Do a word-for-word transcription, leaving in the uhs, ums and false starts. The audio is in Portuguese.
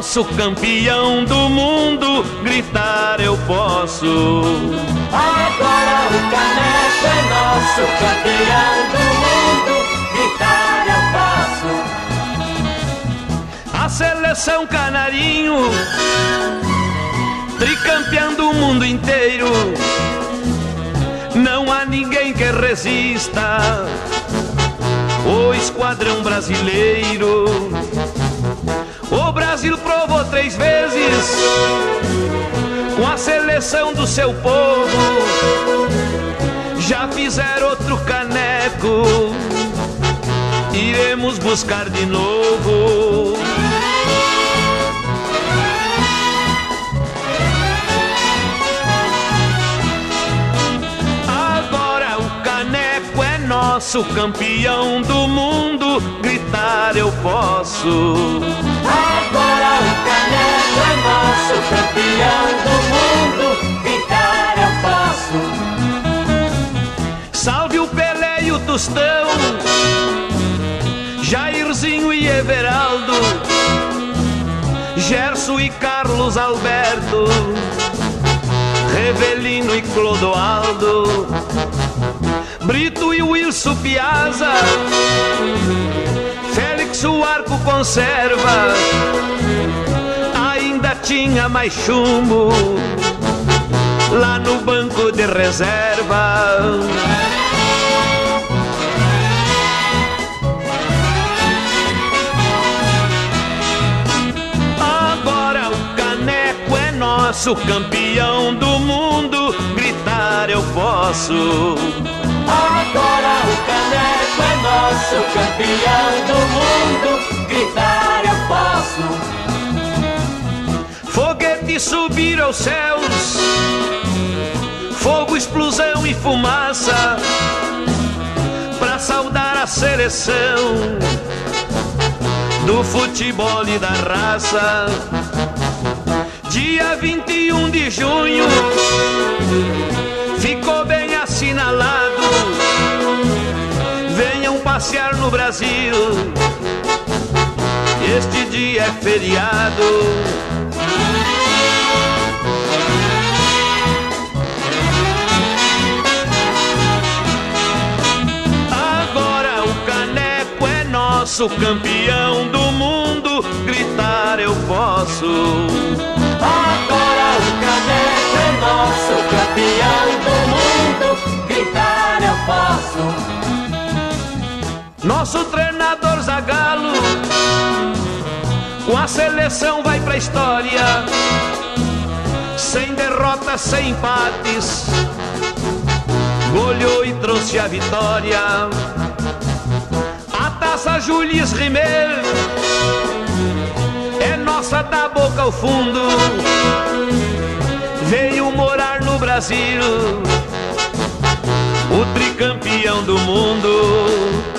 nosso, campeão do mundo, gritar eu posso. Agora o caneco é nosso, campeão do mundo, gritar eu posso. A seleção canarinho, tricampeão do mundo inteiro, não há ninguém que resista o esquadrão brasileiro. O Brasil provou três vezes com a seleção do seu povo, já fizeram outro caneco, iremos buscar de novo. Agora o caneco é nosso, campeão do mundo, gritar eu posso. Agora o caneco é nosso, campeão do mundo, gritar eu posso. Salve o Pelé e o Tostão, Jairzinho e Everaldo, Gerson e Carlos Alberto, Revelino e Clodoaldo, Brito e Wilson Piazza, Félix o Arco Conserva, ainda tinha mais chumbo lá no banco de reserva. Agora o caneco é nosso, campeão do mundo, gritar eu posso. Agora o caneco é nosso, campeão do mundo, gritar eu posso. Foguete subir aos céus, fogo, explosão e fumaça, pra saudar a seleção do futebol e da raça. Dia vinte e um de junho ficou bem assinalado, venham passear no Brasil, este dia é feriado. Agora o caneco é nosso, campeão do mundo, gritar eu posso. Agora o caneco é nosso, campeão do mundo, gritar eu posso. Nosso treinador Zagallo com a seleção vai pra história, sem derrotas, sem empates, goleou e trouxe a vitória. A taça Jules Rimet é nossa da boca ao fundo, veio morar no Brasil, o tricampeão do mundo.